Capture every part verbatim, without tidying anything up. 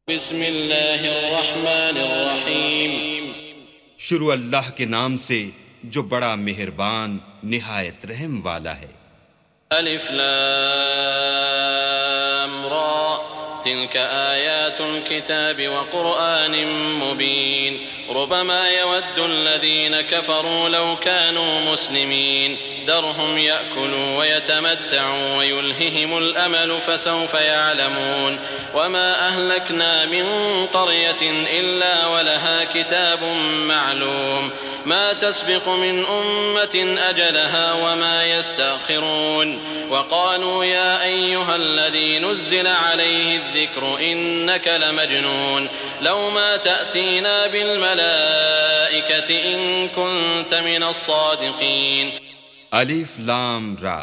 بسم اللہ الرحمن الرحیم۔ شروع اللہ کے نام سے جو بڑا مہربان نہایت رحم والا ہے۔ الف لام را تلك آیات الكتاب وقرآن مبین ربما يود الذين كفروا لو كانوا مسلمين ذرهم يأكلوا ويتمتعوا ويلههم الأمل فسوف يعلمون وما أهلكنا من قرية إلا ولها كتاب معلوم ما تسبق من أمة أجلها وما يستأخرون وقالوا يا أيها الذي نزل عليه الذكر إنك لمجنون لو ما تأتينا بالملائكة إن كنت من الصادقين۔ الف لام را،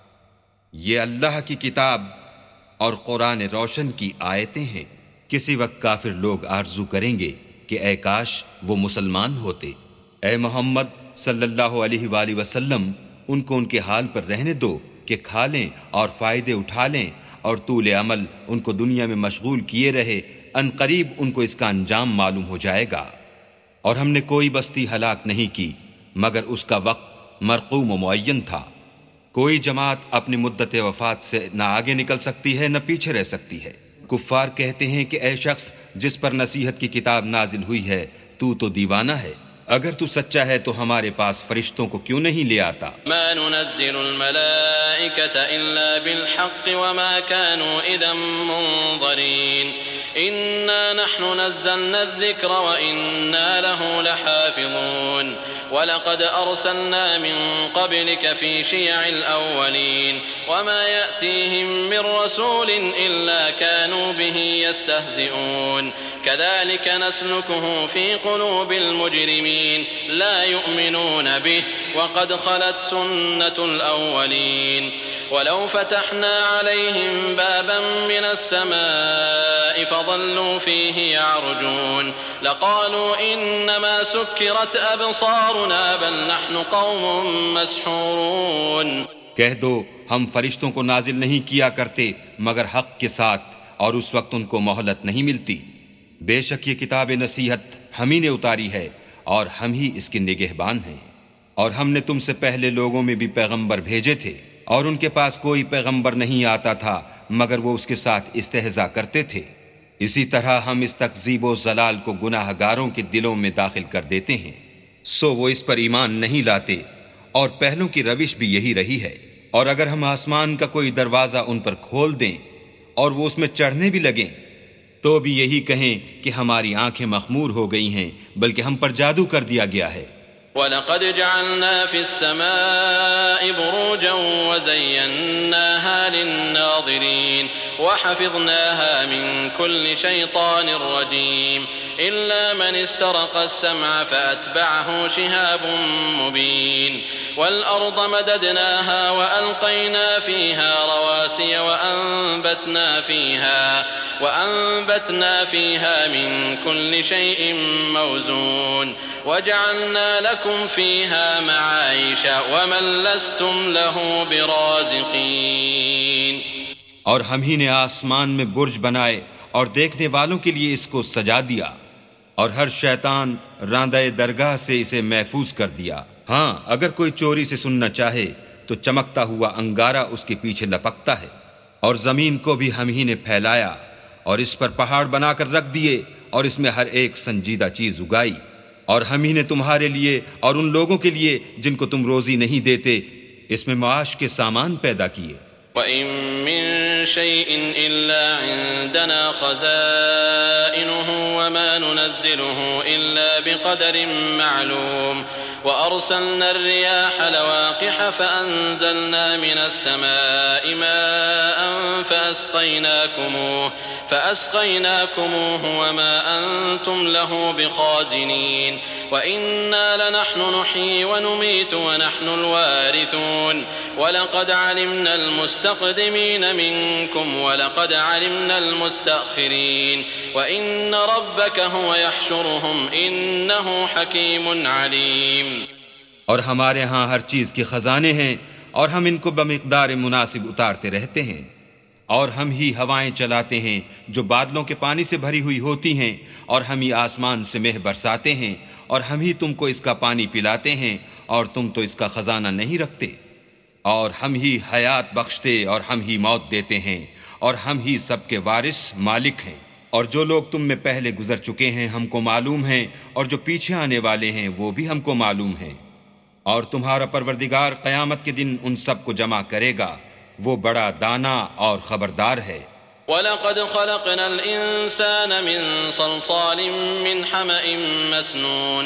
یہ اللہ کی کتاب اور قرآن روشن کی آیتیں ہیں۔ کسی وقت کافر لوگ آرزو کریں گے کہ اے کاش وہ مسلمان ہوتے۔ اے محمد صلی اللہ علیہ وآلہ وسلم ان کو ان کے حال پر رہنے دو کہ کھا لیں اور فائدے اٹھا لیں اور طول عمل ان کو دنیا میں مشغول کیے رہے، ان قریب ان کو اس کا انجام معلوم ہو جائے گا۔ اور ہم نے کوئی بستی ہلاک نہیں کی مگر اس کا وقت مرقوم و معین تھا۔ کوئی جماعت اپنی مدت وفات سے نہ آگے نکل سکتی ہے نہ پیچھے رہ سکتی ہے۔ کفار کہتے ہیں کہ اے شخص جس پر نصیحت کی کتاب نازل ہوئی ہے تو تو دیوانہ ہے، اگر تو سچا ہے تو ہمارے پاس فرشتوں کو کیوں نہیں لے آتا؟ ما ننزل الملائكة إلا بالحق وما كانوا إذا منظرين إنا نحن نزلنا الذكر وإنا له لحافظون ولقد أرسلنا من قبلك في شيع الأولين وما يأتيهم من رسول إلا كانوا به يستهزئون كذلك نسلكه في قلوب المجرمين لا يؤمنون به وقد خلت سنة الأولين ولو فتحنا عليهم بابا من السماء فظلوا فيه يعرجون لقالوا إنما سكرت أبصارنا بل نحن قوم مسحورون۔ کہہ دو ہم فرشتوں کو نازل نہیں کیا کرتے مگر حق کے ساتھ اور اس وقت ان کو مہلت نہیں ملتی۔ بے شک یہ کتاب نصیحت ہم ہی نے اتاری ہے اور ہم ہی اس کے نگہبان ہیں۔ اور ہم نے تم سے پہلے لوگوں میں بھی پیغمبر بھیجے تھے اور ان کے پاس کوئی پیغمبر نہیں آتا تھا مگر وہ اس کے ساتھ استہزاء کرتے تھے۔ اسی طرح ہم اس تکذیب و ضلال کو گناہ گاروں کے دلوں میں داخل کر دیتے ہیں، سو وہ اس پر ایمان نہیں لاتے، اور پہلوں کی روش بھی یہی رہی ہے۔ اور اگر ہم آسمان کا کوئی دروازہ ان پر کھول دیں اور وہ اس میں چڑھنے بھی لگیں تو بھی یہی کہیں کہ ہماری آنکھیں مخمور ہو گئی ہیں، بلکہ ہم پر جادو کر دیا گیا ہے۔ وَلَقَدْ جَعَلْنَا فِي السَّمَاءِ بُرُوجًا وَزَيَّنَّاهَا لِلنَّاظِرِينَ وَحَفِظْنَاهَا مِنْ كُلِّ شَيْطَانٍ رَجِيمٍ إِلَّا مَنِ اسْتَرَقَ السَّمْعَ فَأَتْبَعَهُ شِهَابٌ مُبِينٌ وَالْأَرْضَ مَدَدْنَاهَا وَأَلْقَيْنَا فِيهَا رَوَاسِيَ وَأَنبَتْنَا فِيهَا وَأَنبَتْنَا فِيهَا مِنْ كُلِّ شَيْءٍ مَوْزُونٍ وَجَعَلْنَا لَكُمْ فِيهَا مَعَايِشَ وَمَنْ لَسْتُمْ لَهُ بِرَازِقِينَ۔ اور ہم ہی نے آسمان میں برج بنائے اور دیکھنے والوں کے لیے اس کو سجا دیا، اور ہر شیطان راندہ درگاہ سے اسے محفوظ کر دیا۔ ہاں اگر کوئی چوری سے سننا چاہے تو چمکتا ہوا انگارہ اس کے پیچھے لپکتا ہے۔ اور زمین کو بھی ہم ہی نے پھیلایا اور اس پر پہاڑ بنا کر رکھ دیے اور اس میں ہر ایک سنجیدہ چیز اگائی، اور ہم ہی نے تمہارے لیے اور ان لوگوں کے لیے جن کو تم روزی نہیں دیتے اس میں معاش کے سامان پیدا کیے۔ وَإِن مِّن شَيْءٍ إِلَّا عِندَنَا خَزَائِنُهُ وَمَا نُنَزِّلُهُ إِلَّا بِقَدَرٍ مَّعْلُومٍ وَأَرْسَلْنَا الرِّيَاحَ لَوَاقِحَ فَأَنزَلْنَا مِنَ السَّمَاءِ مَاءً فَأَسْقَيْنَاكُمُوهُ فَأَسْقَيْنَاكُمُوهُ وَمَا أَنتُمْ لَهُ بِخَازِنِينَ وَإِنَّا لَنَحْنُ نُحْيِي وَنُمِيتُ وَنَحْنُ الْوَارِثُونَ وَلَقَدْ عَلِمْنَا الْمُسْتَقْدِمِينَ مِنكُمْ وَلَقَدْ عَلِمْنَا الْمُسْتَأْخِرِينَ وَإِنَّ رَبَّكَ هُوَ يَحْشُرُهُمْ إِنَّهُ حَكِيمٌ عَلِيمٌ۔ اور ہمارے ہاں ہر چیز کے خزانے ہیں اور ہم ان کو بمقدار مناسب اتارتے رہتے ہیں، اور ہم ہی ہوائیں چلاتے ہیں جو بادلوں کے پانی سے بھری ہوئی ہوتی ہیں، اور ہم ہی آسمان سے مہ برساتے ہیں، اور ہم ہی تم کو اس کا پانی پلاتے ہیں، اور تم تو اس کا خزانہ نہیں رکھتے، اور ہم ہی حیات بخشتے اور ہم ہی موت دیتے ہیں، اور ہم ہی سب کے وارث مالک ہیں۔ اور جو لوگ تم میں پہلے گزر چکے ہیں ہم کو معلوم ہیں، اور جو پیچھے آنے والے ہیں وہ بھی ہم کو معلوم ہیں، اور تمہارا پروردگار قیامت کے دن ان سب کو جمع کرے گا، وہ بڑا دانا اور خبردار ہے۔ وَلَقَدْ خَلَقْنَا الْإِنسَانَ مِنْ صَلْصَالٍ مِّنْ حَمَإٍ مَّسْنُونٍ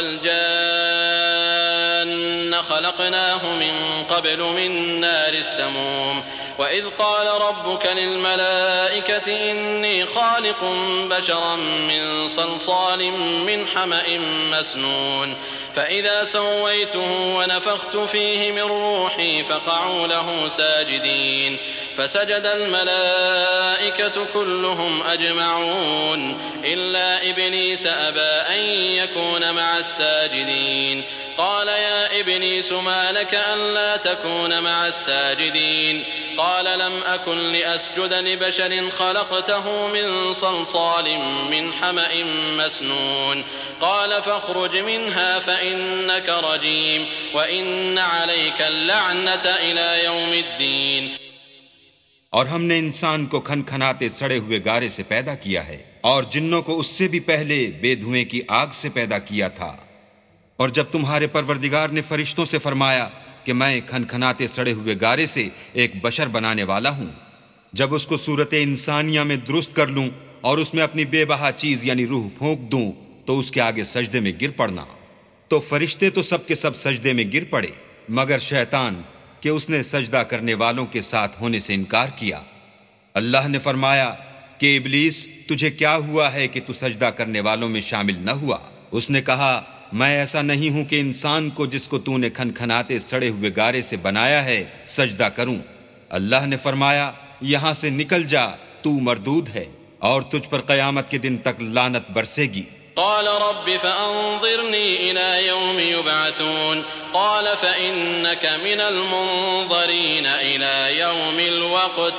وَالْجَانَّ خَلَقْنَاهُ مِنْ قَبْلُ مِنْ نَارِ السَّمُومِ وَإِذْ قَالَ رَبُّكَ لِلْمَلَائِكَةِ إِنِّي خَالِقٌ بَشَرًا مِّن صَلْصَالٍ مِّنْ حَمَإٍ مَّسْنُونٍ فَإِذَا سَوَّيْتُهُ وَنَفَخْتُ فِيهِ مِنْ رُوحِي فَقَعُوا لَهُ سَاجِدِينَ فسجد الملائكة كلهم أجمعون إلا إبليس أبى أن يكون مع الساجدين قال يا إبليس ما لك ألا تكون مع الساجدين قال لم أكن لأسجد لبشر خلقته من صلصال من حمأ مسنون قال فاخرج منها فإنك رجيم وإن عليك اللعنة إلى يوم الدين۔ اور ہم نے انسان کو کھن کھناتے سڑے ہوئے گارے سے پیدا کیا ہے، اور جنوں کو اس سے بھی پہلے بے دھوئیں کی آگ سے پیدا کیا تھا۔ اور جب تمہارے پروردگار نے فرشتوں سے فرمایا کہ میں کھن کھناتے سڑے ہوئے گارے سے ایک بشر بنانے والا ہوں، جب اس کو صورت انسانیہ میں درست کر لوں اور اس میں اپنی بے بہا چیز یعنی روح پھونک دوں تو اس کے آگے سجدے میں گر پڑنا، تو فرشتے تو سب کے سب سجدے میں گر پڑے مگر شیطان کہ اس نے سجدہ کرنے والوں کے ساتھ ہونے سے انکار کیا۔ اللہ نے فرمایا کہ ابلیس تجھے کیا ہوا ہے کہ تو سجدہ کرنے والوں میں شامل نہ ہوا؟ اس نے کہا میں ایسا نہیں ہوں کہ انسان کو جس کو تو نے کھن کھناتے سڑے ہوئے گارے سے بنایا ہے سجدہ کروں۔ اللہ نے فرمایا یہاں سے نکل جا، تو مردود ہے اور تجھ پر قیامت کے دن تک لعنت برسے گی۔ قال رب فأنظرني إلى يوم يبعثون قال فإنك من المنظرين إلى يوم الوقت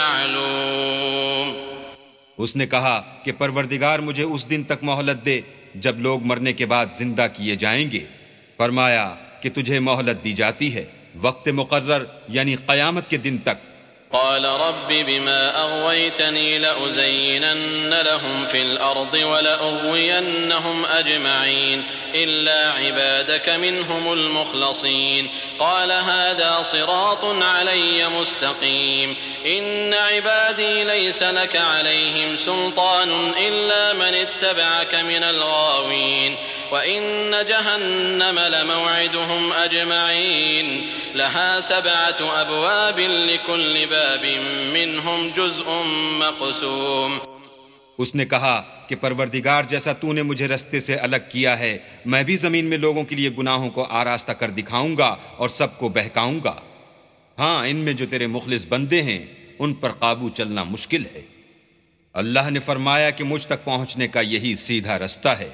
المعلوم۔ اس نے کہا کہ پروردگار مجھے اس دن تک مہلت دے جب لوگ مرنے کے بعد زندہ کیے جائیں گے۔ فرمایا کہ تجھے مہلت دی جاتی ہے وقت مقرر یعنی قیامت کے دن تک۔ قال رب بما أغويتني لأزينن لهم في الأرض ولأغوينهم أجمعين إلا عبادك منهم المخلصين قال هذا صراط علي مستقيم إن عبادي ليس لك عليهم سلطان إلا من اتبعك من الغاوين وإن جهنم لموعدهم أجمعين لها سبعة أبواب لكل باب منهم جزء مقسوم۔ اس نے کہا کہ پروردگار جیسا تو نے مجھے رستے سے الگ کیا ہے میں بھی زمین میں لوگوں کے لیے گناہوں کو آراستہ کر دکھاؤں گا اور سب کو بہکاؤں گا۔ ہاں ان میں جو تیرے مخلص بندے ہیں ان پر قابو چلنا مشکل ہے۔ اللہ نے فرمایا کہ مجھ تک پہنچنے کا یہی سیدھا رستہ ہے۔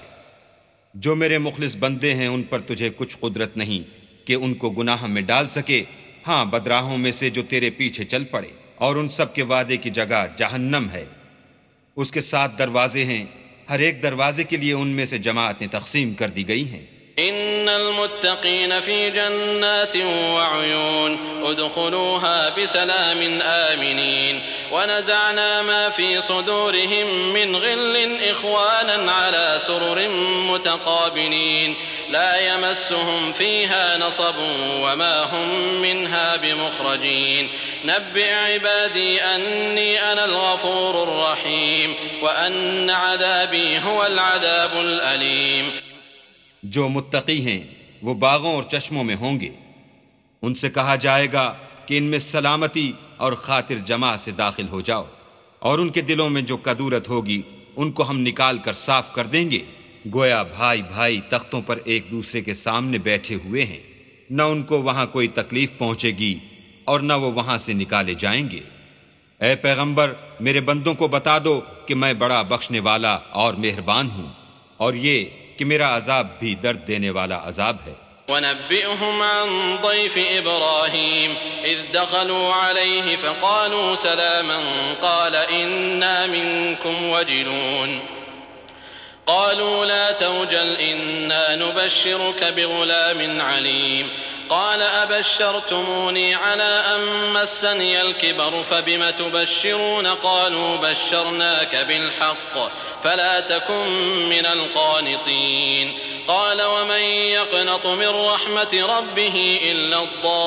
جو میرے مخلص بندے ہیں ان پر تجھے کچھ قدرت نہیں کہ ان کو گناہ میں ڈال سکے، ہاں بدراہوں میں سے جو تیرے پیچھے چل پڑے، اور ان سب کے وعدے کی جگہ جہنم ہے، اس کے سات دروازے ہیں، ہر ایک دروازے کے لیے ان میں سے جماعتیں تقسیم کر دی گئی ہیں۔ ان المتقین فی جنات وعیون ادخلوها بسلام آمنین ونزعنا ما في صدورهم من غل اخوانا على سرر متقابلين لا يمسهم فيها نصب وما هم منها بمخرجين نبئ عبادي أني أنا الغفور الرحيم وأن عذابي هو العذاب الأليم۔ جو متقی ہیں وہ باغوں اور چشموں میں ہوں گے، ان سے کہا جائے گا کہ ان میں سلامتی اور خاطر جمع سے داخل ہو جاؤ، اور ان کے دلوں میں جو کدورت ہوگی ان کو ہم نکال کر صاف کر دیں گے، گویا بھائی بھائی تختوں پر ایک دوسرے کے سامنے بیٹھے ہوئے ہیں، نہ ان کو وہاں کوئی تکلیف پہنچے گی اور نہ وہ وہاں سے نکالے جائیں گے۔ اے پیغمبر میرے بندوں کو بتا دو کہ میں بڑا بخشنے والا اور مہربان ہوں، اور یہ کہ میرا عذاب بھی درد دینے والا عذاب ہے۔ ونبئهم عن ضيف إبراهيم إذ دخلوا عليه فقالوا سلاما قال إنا منكم وجلون قالوا لا توجل إنا نبشرك بغلام عليم قال أبشرتموني على أن مسني الكبر فبم تبشرون قالوا بشرناك بالحق فلا تكن من القانطين قال ومن يقنط من رحمة ربه إلا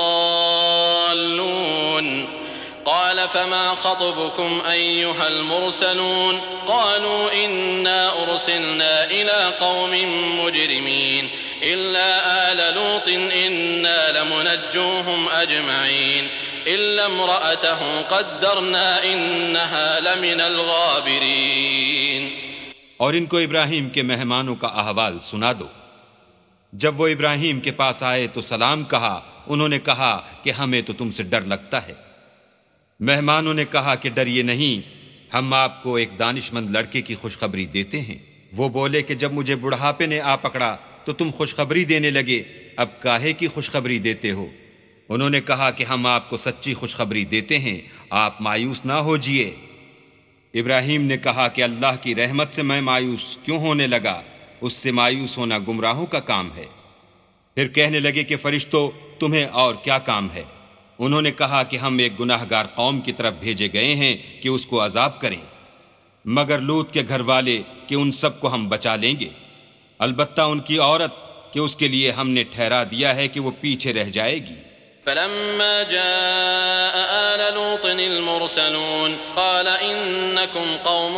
الضالون قال فما خطبكم أيها المرسلون قالوا إنا أرسلنا إلى قوم مجرمين إلا آل لوط إنا لمنجوهم أجمعين إلا امرأته قدرنا إنها لمن الغابرين. اور ان کو ابراہیم کے مہمانوں کا احوال سنا دو. جب وہ ابراہیم کے پاس آئے تو سلام کہا. انہوں نے کہا کہ ہمیں تو تم سے ڈر لگتا ہے. مہمانوں نے کہا کہ ڈریے نہیں، ہم آپ کو ایک دانش مند لڑکے کی خوشخبری دیتے ہیں. وہ بولے کہ جب مجھے بڑھاپے نے آ پکڑا تو تم خوشخبری دینے لگے، اب کاہے کی خوشخبری دیتے ہو؟ انہوں نے کہا کہ ہم آپ کو سچی خوشخبری دیتے ہیں، آپ مایوس نہ ہوجئے. ابراہیم نے کہا کہ اللہ کی رحمت سے میں مایوس کیوں ہونے لگا؟ اس سے مایوس ہونا گمراہوں کا کام ہے. پھر کہنے لگے کہ فرشتوں تمہیں اور کیا کام ہے؟ انہوں نے کہا کہ ہم ایک گناہ گار قوم کی طرف بھیجے گئے ہیں کہ اس کو عذاب کریں، مگر لوط کے گھر والے کہ ان سب کو ہم بچا لیں گے، البتہ ان کی عورت کہ اس کے لیے ہم نے ٹھہرا دیا ہے کہ وہ پیچھے رہ جائے گی. فلما جاء آل لوط المرسلون قال إنكم قوم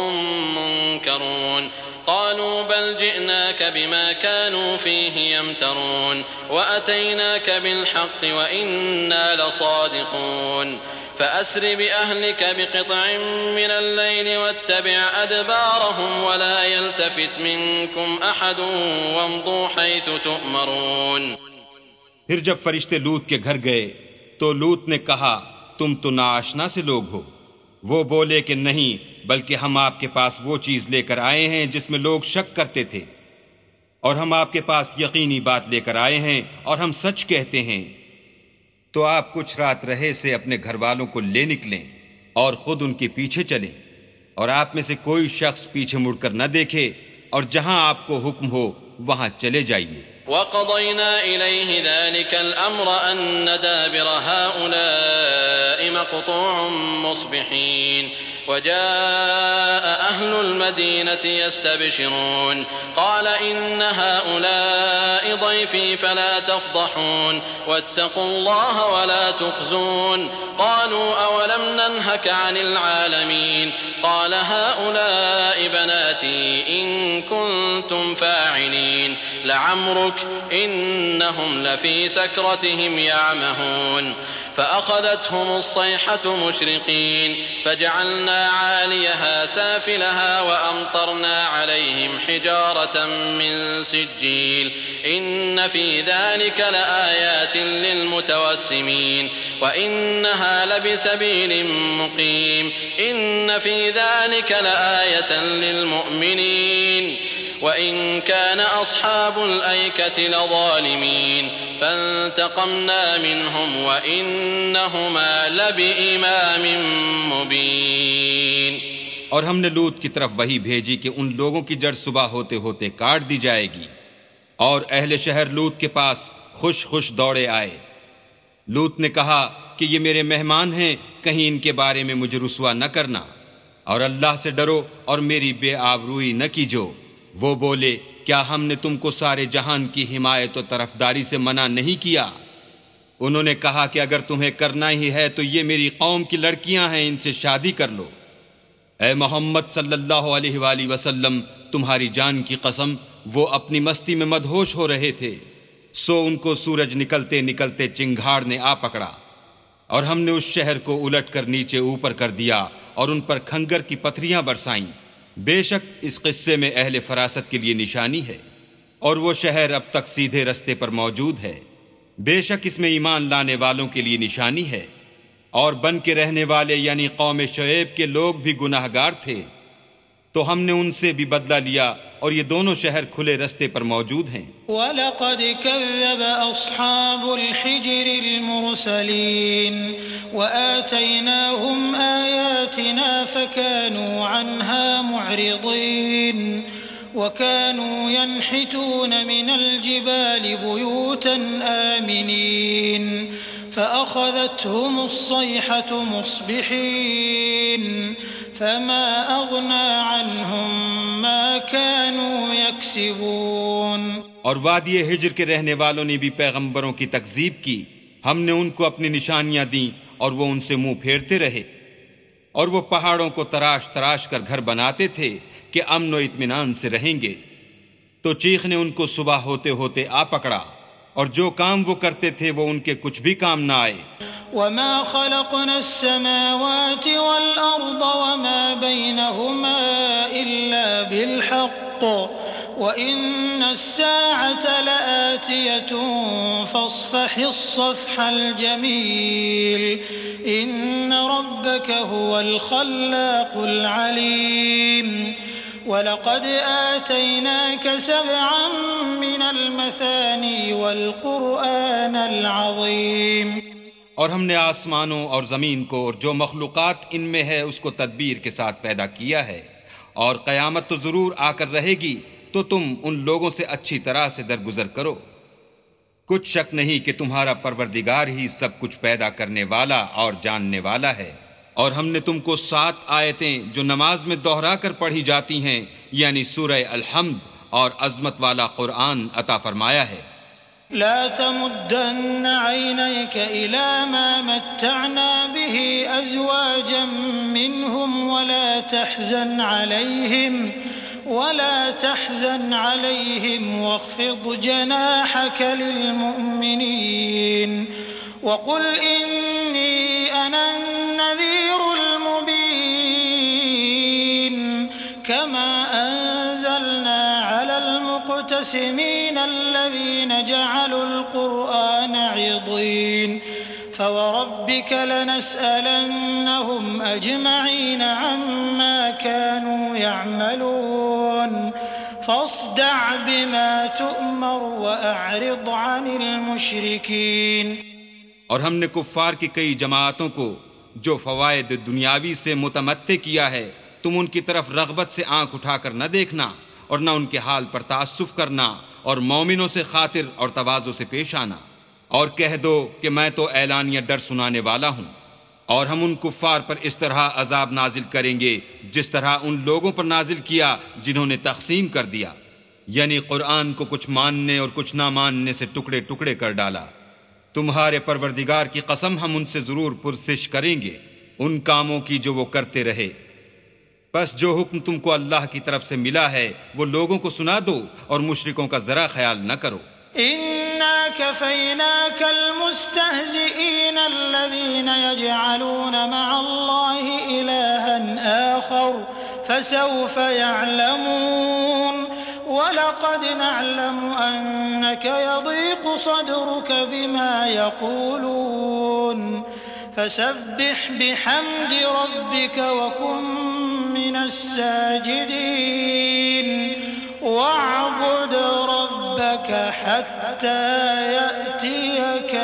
منكرون قالوا بل جئناك بما كانوا فيه يمترون وأتيناك بالحق وإنا لصادقون فأسر بأهلك بقطع من الليل واتبع أدبارهم ولا يلتفت منكم أحد وامضوا حيث تؤمرون. پھر جب فرشتے لوط کے گھر گئے تو لوط نے کہا تم تو ناآشنا سے لوگ ہو. وہ بولے کہ نہیں، بلکہ ہم آپ کے پاس وہ چیز لے کر آئے ہیں جس میں لوگ شک کرتے تھے، اور ہم آپ کے پاس یقینی بات لے کر آئے ہیں اور ہم سچ کہتے ہیں. تو آپ کچھ رات رہے سے اپنے گھر والوں کو لے نکلیں اور خود ان کے پیچھے چلیں، اور آپ میں سے کوئی شخص پیچھے مڑ کر نہ دیکھے، اور جہاں آپ کو حکم ہو وہاں چلے جائیے. وَقَضَيْنَا إِلَيْهِ ذَلِكَ الْأَمْرَ أَنَّ دَابِرَ هَؤُلَاءِ مَقْطُوعٌ مُصْبِحِينَ وجاء أهل المدينة يستبشرون قال إن هؤلاء ضيفي فلا تفضحون واتقوا الله ولا تخزون قالوا أولم ننهك عن العالمين قال هؤلاء بناتي إن كنتم فاعلين لعمرك إنهم لفي سكرتهم يعمهون فأخذتهم الصيحة مشرقين فجعلنا عاليها سافلها وأمطرنا عليهم حجارة من سجيل إن في ذلك لآيات للمتوسمين وإنها لبسبيل مقيم إن في ذلك لآية للمؤمنين وإن كان أصحاب الأيكة لظالمين فانتقمنا منهم وإنهما لبإمام مبين. اور ہم نے لوط کی طرف وحی بھیجی کہ ان لوگوں کی جڑ صبح ہوتے ہوتے کاٹ دی جائے گی، اور اہل شہر لوط کے پاس خوش خوش دوڑے آئے. لوط نے کہا کہ یہ میرے مہمان ہیں، کہیں ان کے بارے میں مجھے رسوا نہ کرنا، اور اللہ سے ڈرو اور میری بے آبروئی نہ کیجو. وہ بولے کیا ہم نے تم کو سارے جہان کی حمایت و طرفداری سے منع نہیں کیا؟ انہوں نے کہا کہ اگر تمہیں کرنا ہی ہے تو یہ میری قوم کی لڑکیاں ہیں، ان سے شادی کر لو. اے محمد صلی اللہ علیہ وآلہ وسلم، تمہاری جان کی قسم وہ اپنی مستی میں مدہوش ہو رہے تھے، سو ان کو سورج نکلتے نکلتے چنگھاڑ نے آ پکڑا، اور ہم نے اس شہر کو الٹ کر نیچے اوپر کر دیا اور ان پر کھنگر کی پتھریاں برسائیں. بے شک اس قصے میں اہل فراست کے لیے نشانی ہے، اور وہ شہر اب تک سیدھے رستے پر موجود ہے. بے شک اس میں ایمان لانے والوں کے لیے نشانی ہے، اور بن کے رہنے والے یعنی قوم شعیب کے لوگ بھی گناہ گار تھے. تو ہم نے ان سے بھی بدلہ لیا اور یہ دونوں شہر کھلے رستے پر موجود ہیں۔ وَلَقَدْ كَذَّبَ أَصْحَابُ الْحِجْرِ الْمُرْسَلِينَ وَآتَيْنَاهُمْ آيَاتِنَا فَكَانُوا عَنْهَا مُعْرِضِينَ وَكَانُوا يَنْحِتُونَ مِنَ الْجِبَالِ بُيُوتًا آمِنِينَ فَأَخَذَتْهُمُ الصَّيْحَةُ مُصْبِحِينَ فَمَا أَغْنَى عَنْهُمْ مَا كَانُوا يَكْسِبُونَ۔ اور وادی ہجر کے رہنے والوں نے بھی پیغمبروں کی تکذیب کی، ہم نے ان کو اپنی نشانیاں دیں اور وہ ان سے منہ پھیرتے رہے، اور وہ پہاڑوں کو تراش تراش کر گھر بناتے تھے کہ امن و اطمینان سے رہیں گے، تو چیخ نے ان کو صبح ہوتے ہوتے آ پکڑا، اور جو کام وہ کرتے تھے وہ ان کے کچھ بھی کام نہ آئے۔ وَمَا خَلَقْنَا السَّمَاوَاتِ وَالْأَرْضَ وَمَا بَيْنَهُمَا إِلَّا بِالْحَقِّ وَإِنَّ السَّاعَةَ لَآتِيَةٌ فَاصْفَحِ الصَّفْحَ الْجَمِيلَ إِنَّ رَبَّكَ هُوَ الْخَلَّاقُ الْعَلِيمُ وَلَقَدْ آتَيْنَاكَ سَبْعًا مِنَ الْمَثَانِي وَالْقُرْآنَ الْعَظِيمَ۔ اور ہم نے آسمانوں اور زمین کو اور جو مخلوقات ان میں ہے اس کو تدبیر کے ساتھ پیدا کیا ہے، اور قیامت تو ضرور آ کر رہے گی، تو تم ان لوگوں سے اچھی طرح سے درگزر کرو۔ کچھ شک نہیں کہ تمہارا پروردگار ہی سب کچھ پیدا کرنے والا اور جاننے والا ہے۔ اور ہم نے تم کو سات آیتیں جو نماز میں دوہرا کر پڑھی جاتی ہیں، یعنی سورہ الحمد اور عظمت والا قرآن عطا فرمایا ہے۔ لا تمدن عينيك إلى ما متعنا به أزواجا منهم ولا تحزن عليهم ولا تحزن عليهم واخفض جناحك للمؤمنين وقل إني أنا النذير المبين كما أنزلنا على المقتسمين الذين جعلوا القرآن عضين فوربك لنسألنهم أجمعين عما كانوا يعملون فاصدع بما تؤمر وأعرض عن المشركين۔ اور ہم نے کفار کی کئی جماعتوں کو جو فوائد دنیاوی سے متمتع کیا ہے، تم ان کی طرف رغبت سے آنکھ اٹھا کر نہ دیکھنا اور نہ ان کے حال پر تعسف کرنا، اور مومنوں سے خاطر اور تواضع سے پیش آنا، اور کہہ دو کہ میں تو اعلانیہ ڈر سنانے والا ہوں۔ اور ہم ان کفار پر اس طرح عذاب نازل کریں گے جس طرح ان لوگوں پر نازل کیا جنہوں نے تقسیم کر دیا، یعنی قرآن کو کچھ ماننے اور کچھ نہ ماننے سے ٹکڑے ٹکڑے کر ڈالا۔ تمہارے پروردگار کی قسم ہم ان سے ضرور پرسش کریں گے ان کاموں کی جو وہ کرتے رہے۔ بس جو حکم تم کو اللہ کی طرف سے ملا ہے وہ لوگوں کو سنا دو اور مشرکوں کا ذرا خیال نہ کرو۔ إنا كفيناك المستهزئين الذين يجعلون مع الله إلها آخر فسوف يعلمون ولقد نعلم أنك يضيق صدرك بما يقولون فسبح بحمد ربك وكن من الساجدين واعبد ربك حتى يأتيك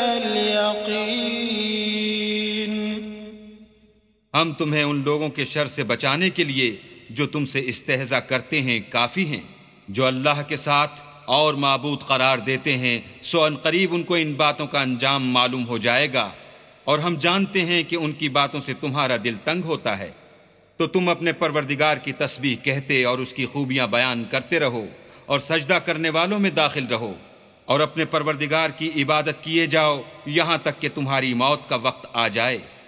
اليقين۔ ہم تمہیں ان لوگوں کے شر سے بچانے کے لیے جو تم سے استہزاء کرتے ہیں کافی ہیں، جو اللہ کے ساتھ اور معبود قرار دیتے ہیں، سو ان قریب ان کو ان باتوں کا انجام معلوم ہو جائے گا، اور ہم جانتے ہیں کہ ان کی باتوں سے تمہارا دل تنگ ہوتا ہے، تو تم اپنے پروردگار کی تسبیح کہتے اور اس کی خوبیاں بیان کرتے رہو، اور سجدہ کرنے والوں میں داخل رہو، اور اپنے پروردگار کی عبادت کیے جاؤ یہاں تک کہ تمہاری موت کا وقت آ جائے۔